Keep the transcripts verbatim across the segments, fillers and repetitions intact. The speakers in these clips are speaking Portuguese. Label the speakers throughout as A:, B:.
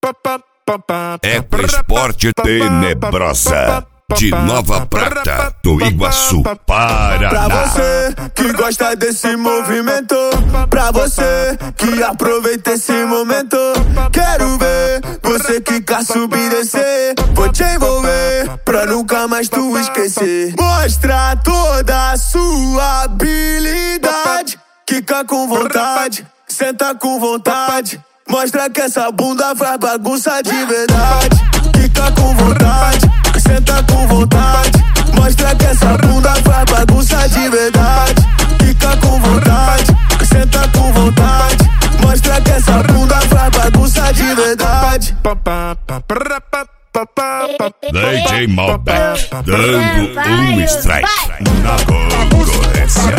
A: Ecoesporte Tenebrosa, de Nova Prata, do Iguaçu, Paraná.
B: Pra você que gosta desse movimento, pra você que aproveita esse momento, quero ver você que quer subir e descer. Vou te envolver pra nunca mais tu esquecer. Mostra toda a sua habilidade, quica com vontade, senta com vontade. Mostra que essa bunda faz bagunça de verdade. Quica com vontade, senta com vontade. Mostra que essa bunda faz bagunça de verdade. Quica com vontade, senta com vontade. Mostra que essa bunda faz bagunça de verdade.
A: D J Malbec dando um strike na concorrência.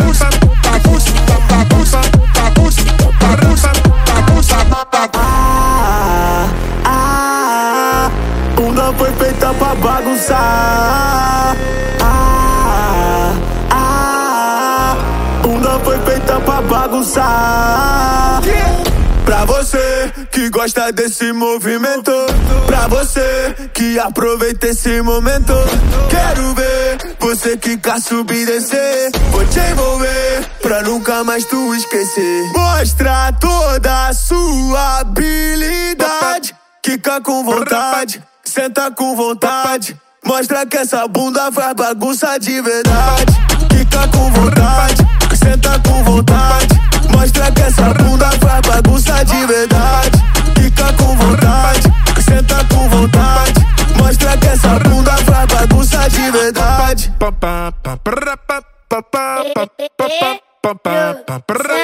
B: Ah, ah, bunda foi feita pra bagunçar. Ah, ah, bunda foi feita pra bagunçar. Pra você que gosta desse movimento, pra você que aproveita esse momento, quero ver você que quer subir e descer. Vou te envolver pra nunca mais tu esquecer. Mostra toda a sua habilidade, quica com vontade, senta com vontade. Mostra que essa bunda faz bagunça de verdade. Quica com vontade, senta com vontade. Mostra que essa bunda faz bagunça de verdade. Quica com vontade, senta com vontade. Mostra que essa bunda faz bagunça de verdade.